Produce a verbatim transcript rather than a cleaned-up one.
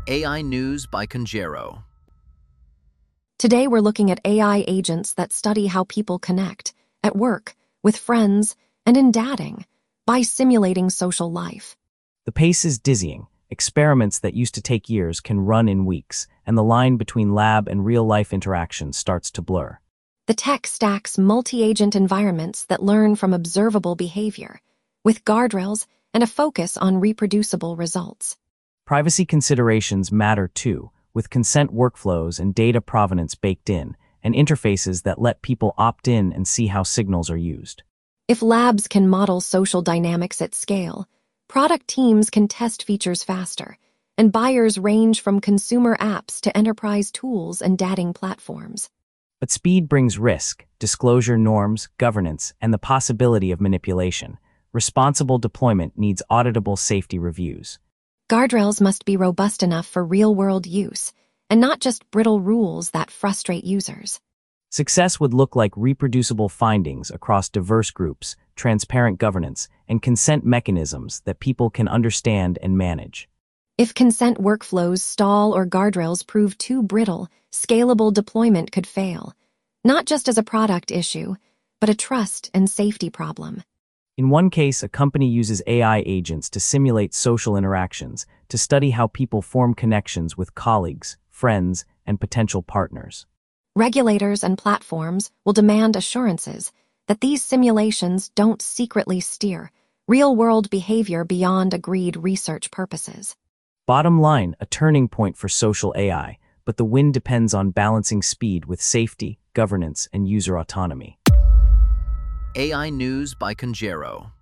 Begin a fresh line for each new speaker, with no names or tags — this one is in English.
A I News by Conjero.
Today we're looking at A I agents that study how people connect, at work, with friends, and in dating, by simulating social life.
The pace is dizzying. Experiments that used to take years can run in weeks, and the line between lab and real-life interaction starts to blur.
The tech stacks multi-agent environments that learn from observable behavior, with guardrails and a focus on reproducible results.
Privacy considerations matter too, with consent workflows and data provenance baked in, and interfaces that let people opt in and see how signals are used.
If labs can model social dynamics at scale, product teams can test features faster, and buyers range from consumer apps to enterprise tools and dating platforms.
But speed brings risk, disclosure norms, governance, and the possibility of manipulation. Responsible deployment needs auditable safety reviews.
Guardrails must be robust enough for real-world use, and not just brittle rules that frustrate users.
Success would look like reproducible findings across diverse groups, transparent governance, and consent mechanisms that people can understand and manage.
If consent workflows stall or guardrails prove too brittle, scalable deployment could fail, not just as a product issue, but a trust and safety problem.
In one case, a company uses A I agents to simulate social interactions, to study how people form connections with colleagues, friends, and potential partners.
Regulators and platforms will demand assurances that these simulations don't secretly steer real-world behavior beyond agreed research purposes.
Bottom line, a turning point for social A I, but the win depends on balancing speed with safety, governance, and user autonomy.
A I News by Conjero.